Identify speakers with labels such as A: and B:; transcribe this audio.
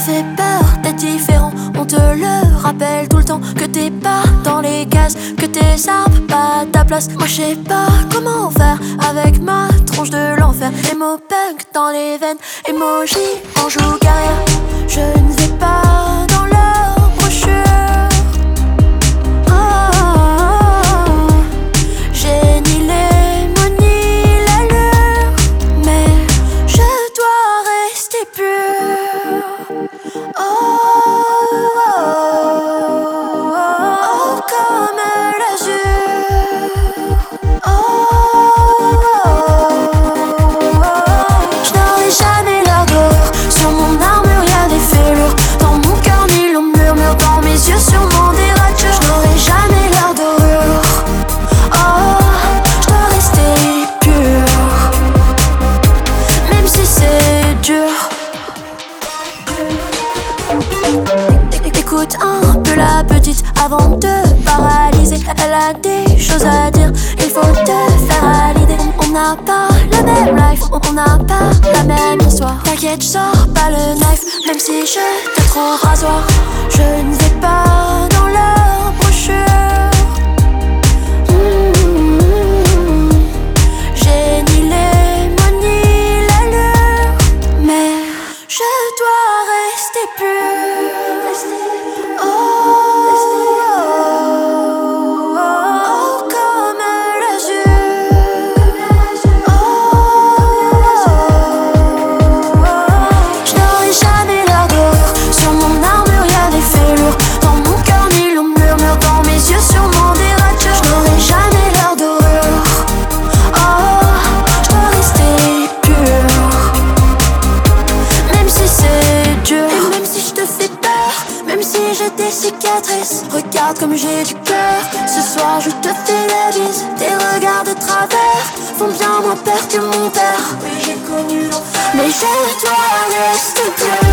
A: fait peur d'être différent. On te le rappelle tout le temps, que t'es pas dans les cases, que tes arbres pas ta place. Moi je sais pas comment faire avec ma tronche de l'enfer. Emo punk dans les veines, emoji en joue guerrière. Je ne vais pas dans leur brochure. J'ai ni les mots ni l'allure, mais je dois rester pure. Oh, comme l'azur. Je n'aurai jamais l'air d'or. Sur mon armure y'a des fêlures. Dans mon cœur ni l'on murmure. Dans mes yeux sûrement des ratures. Je n'aurai jamais l'air dorure. Oh, je dois rester pure, même si c'est dur. Écoute un peu la petite avant de paralyser. Elle a des choses à dire, il faut te faire à l'idée. On n'a pas la même life, on n'a pas la même histoire. T'inquiète, je sors pas le knife, même si je te trouve rasoir. Je ne vais pas dans leur brochure. J'ai ni les mots ni l'allure, mais je dois rester pure. Comme l'azur. Je n'aurai jamais l'air d'or. Sur mon armure y'a des fêlures. Dans mon cœur ni l'on murmure. Dans mes yeux sûrement des ratures. Je n'aurai jamais l'air dorure. Oh, je dois rester pure, même si c'est dur. Et même si je te fais peur, même si j'ai des cicatrices, regarde comme j'ai du cœur. Ce soir je te fais la bise. Tes regards de travers font bien moins peur que mon père. Oui, j'ai connu l'enfer, mais je dois rester pure.